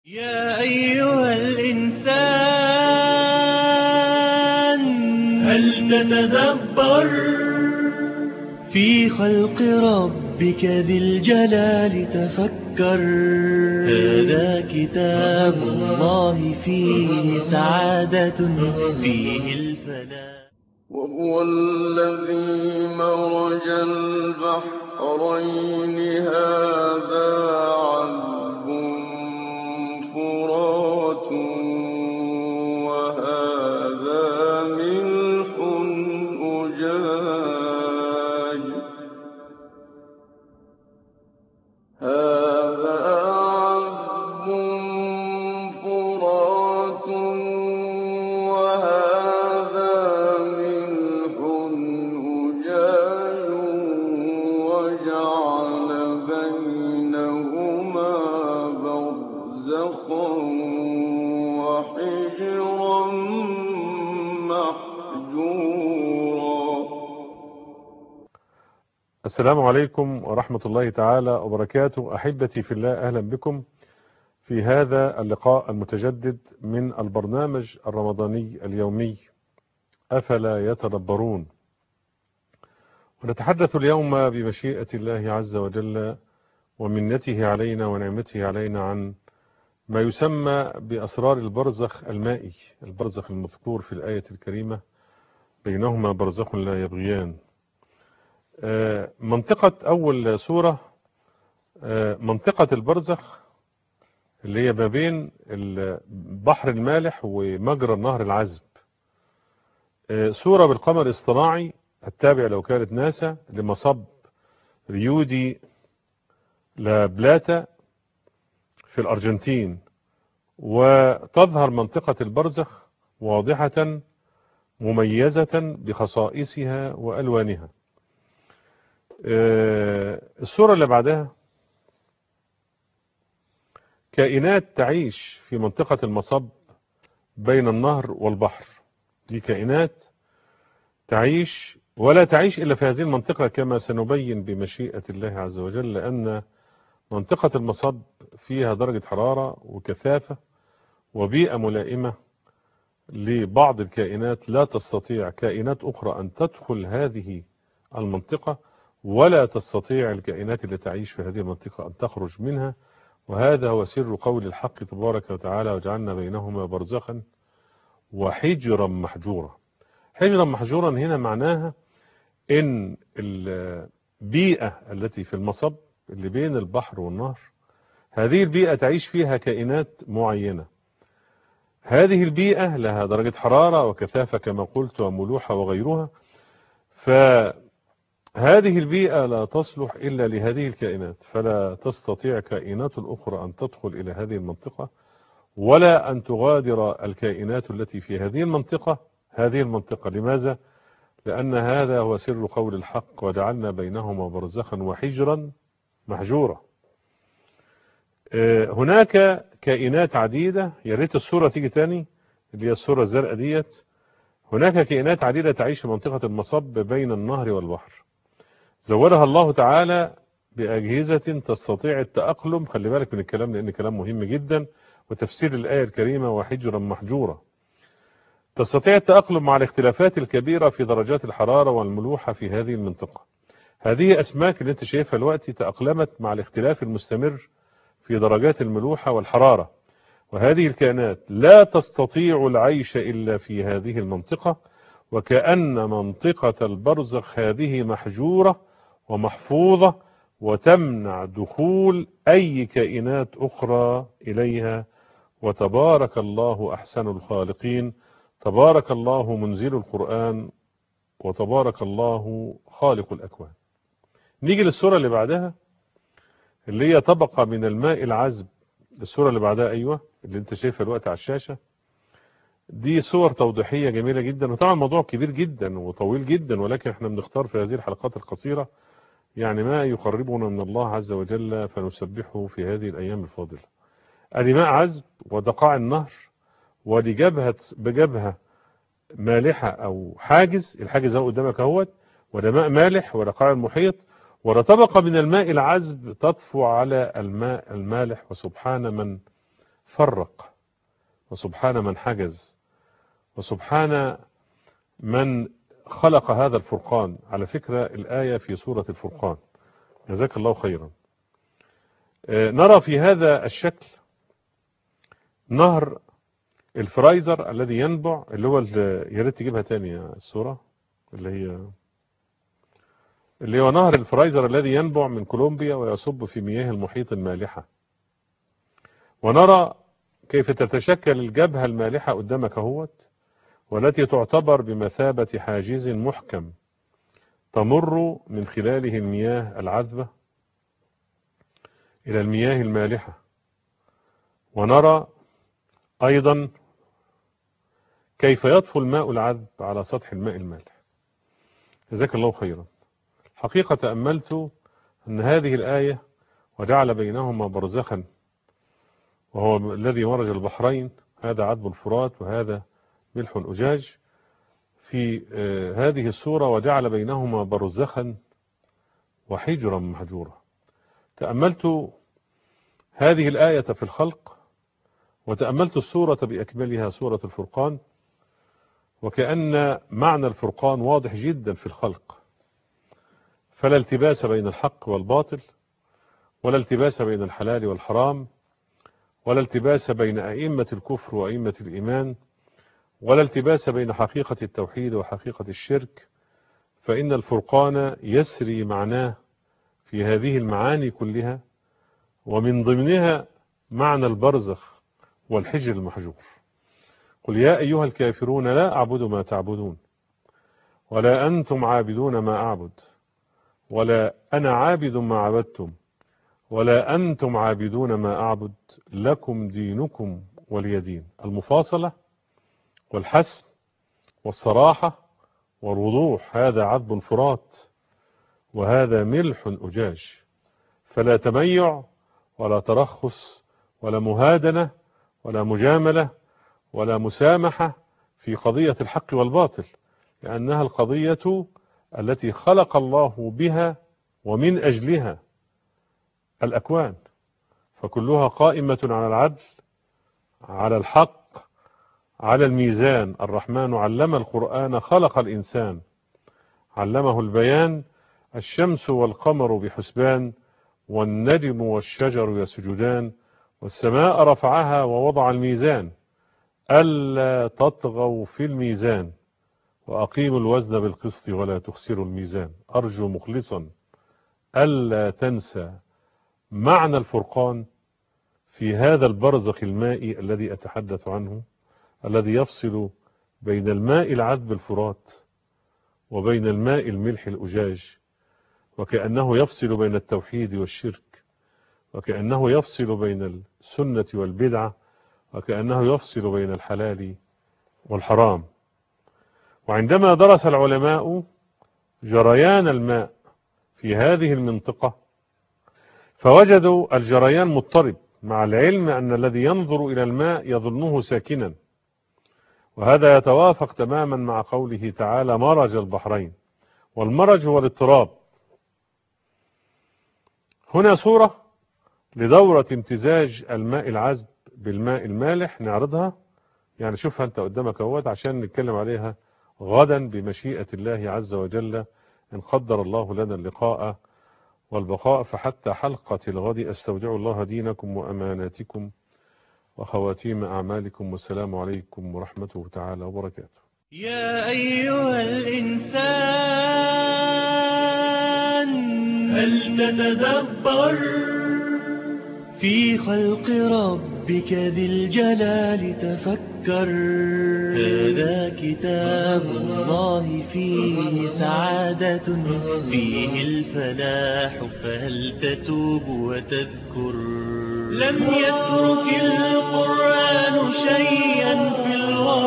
يا أيها الإنسان هل تتدبر في خلق ربك ذي الجلال تفكر. هذا كتاب الله فيه سعادة فيه الفلاح. وهو الذي مرج البحرين هذا عذب فرات وهذا ملح أجاج هذا عذب فرات وهذا ملح أجاج وجعل بينهما برزخا وحجرا محجورا. السلام عليكم ورحمة الله تعالى وبركاته. أحبتي في الله، أهلا بكم في هذا اللقاء المتجدد من البرنامج الرمضاني اليومي أفلا يتدبرون. ونتحدث اليوم بمشيئة الله عز وجل ومنته علينا ونعمته علينا عن ما يسمى بأسرار البرزخ المائي، البرزخ المذكور في الآية الكريمة بينهما برزخ لا يبغيان. منطقة أول سورة منطقة البرزخ اللي هي ما بين البحر المالح ومجرى النهر العذب. سورة بالقمر الاصطناعي التابع لوكالة ناسا لمصب ريو دي لا بلاتا في الأرجنتين، وتظهر منطقة البرزخ واضحة مميزة بخصائصها وألوانها. الصورة اللي بعدها كائنات تعيش في منطقة المصب بين النهر والبحر. دي كائنات تعيش ولا تعيش إلا في هذه المنطقة كما سنبين بمشيئة الله عز وجل، لأن منطقة المصب فيها درجة حرارة وكثافة وبيئة ملائمة لبعض الكائنات. لا تستطيع كائنات أخرى أن تدخل هذه المنطقة، ولا تستطيع الكائنات اللي تعيش في هذه المنطقة أن تخرج منها. وهذا هو سر قول الحق تبارك وتعالى: وجعلنا بينهما برزخا وحجرا محجورا. حجرا محجورا هنا معناها إن البيئة التي في المصب اللي بين البحر والنهر، هذه البيئة تعيش فيها كائنات معينة. هذه البيئة لها درجة حرارة وكثافة كما قلت وملوحة وغيرها، فهذه البيئة لا تصلح إلا لهذه الكائنات، فلا تستطيع كائنات أخرى أن تدخل إلى هذه المنطقة، ولا أن تغادر الكائنات التي في هذه المنطقة. لماذا؟ لأن هذا هو سر قول الحق: وجعلنا بينهما برزخا وحجرا محجورا. هناك كائنات عديدة. يا ريت الصورة تيجي تاني، اللي هي الصورة الزرقاء ديت. هناك كائنات عديدة تعيش في منطقة المصب بين النهر والبحر، زودها الله تعالى بأجهزة تستطيع التأقلم. خلي بالك من الكلام لأن كلام مهم جدا، وتفسير الآية الكريمة وحجرا محجورا. تستطيع التأقلم مع الاختلافات الكبيرة في درجات الحرارة والملوحة في هذه المنطقة. هذه أسماك اللي انت شايفها دلوقتي تأقلمت مع الاختلاف المستمر في درجات الملوحة والحرارة، وهذه الكائنات لا تستطيع العيش إلا في هذه المنطقة. وكأن منطقة البرزخ هذه محجورة ومحفوظة وتمنع دخول أي كائنات أخرى إليها. وتبارك الله أحسن الخالقين، تبارك الله منزل القرآن، وتبارك الله خالق الأكوان. نيجي للسورة اللي بعدها اللي هي طبقة من الماء العذب. السورة اللي بعدها أيوة اللي انت شايفها الوقت على الشاشة. دي صور توضيحية جميلة جدا، وطبعا الموضوع كبير جدا وطويل جدا، ولكن احنا بنختار في هذه الحلقات القصيرة يعني ما يقربنا من الله عز وجل فنسبحه في هذه الأيام الفاضلة. ادي ماء عذب ودقاع النهر، ودي بجبهة مالحة أو حاجز. الحاجز اهو قدامك اهوت، وده ماء مالح ودقاع المحيط، وده طبقة من الماء العذب تطفو على الماء المالح. وسبحان من فرق، وسبحان من حجز، وسبحان من خلق هذا الفرقان. على فكرة الآية في سورة الفرقان، جزاك الله خيرا. نرى في هذا الشكل نهر الفرايزر الذي ينبع، اللي هو يا ريت تجيبها تاني الصورة، اللي هو نهر الفرايزر الذي ينبع من كولومبيا ويصب في مياه المحيط المالحة. ونرى كيف تتشكل الجبهة المالحة قدامك اهوت، والتي تعتبر بمثابة حاجز محكم تمر من خلاله المياه العذبة إلى المياه المالحة. ونرى أيضا كيف يطفو الماء العذب على سطح الماء المالح. جزاك الله خيرا. حقيقة تأملت أن هذه الآية وجعل بينهما برزخا، وهو الذي مرج البحرين، هذا عذب الفرات وهذا ملح أجاج، في هذه السورة وجعل بينهما برزخا وحجرا محجورا. تأملت هذه الآية في الخلق، وتأملت السورة بأكملها سورة الفرقان، وكأن معنى الفرقان واضح جدا في الخلق، فلا التباس بين الحق والباطل، ولا التباس بين الحلال والحرام، ولا التباس بين أئمة الكفر وأئمة الإيمان، ولا التباس بين حقيقة التوحيد وحقيقة الشرك، فإن الفرقان يسري معناه في هذه المعاني كلها، ومن ضمنها معنى البرزخ والحجر المحجور. قل يا أيها الكافرون لا أعبد ما تعبدون، ولا أنتم عابدون ما أعبد، ولا أنا عابد ما عبدتم، ولا أنتم عابدون ما أعبد، لكم دينكم ولي دين. المفاصلة والحسم والصراحة والوضوح، هذا عذب فرات وهذا ملح أجاج، فلا تميع ولا ترخص ولا مهادنة ولا مجاملة ولا مسامحة في قضية الحق والباطل، لأنها القضية التي خلق الله بها ومن أجلها الأكوان، فكلها قائمة على العدل، على الحق، على الميزان. الرحمن علم القرآن خلق الإنسان، علمه البيان، الشمس والقمر بحسبان، والنجم والشجر يسجدان، والسماء رفعها ووضع الميزان، ألا تطغوا في الميزان، وأقيموا الوزن بالقسط ولا تخسروا الميزان. أرجو مخلصا ألا تنسى معنى الفرقان في هذا البرزخ المائي الذي أتحدث عنه، الذي يفصل بين الماء العذب الفرات وبين الماء الملح الأجاج، وكأنه يفصل بين التوحيد والشرك، وكأنه يفصل بين السنة والبدعة، وكأنه يفصل بين الحلال والحرام. وعندما درس العلماء جريان الماء في هذه المنطقة فوجدوا الجريان مضطرب، مع العلم أن الذي ينظر إلى الماء يظنه ساكنا، وهذا يتوافق تماما مع قوله تعالى مرج البحرين، والمرج هو الاضطراب. هنا صورة لدورة امتزاج الماء العذب بالماء المالح، نعرضها يعني شوفها انت قدامك اهوت عشان نتكلم عليها غدا بمشيئة الله عز وجل، إن قدر الله لنا اللقاء والبقاء. فحتى حلقة الغد أستودع الله دينكم وأماناتكم وخواتيم أعمالكم، والسلام عليكم ورحمته تعالى وبركاته. يا أيها الإنسان هل تتدبر في خلق ربك ذي الجلال؟ تفكر، هذا كتاب الله فيه سعادة، فيه الفلاح، فهل تتوب وتذكر؟ لم يترك القرآن شيئا في الواقع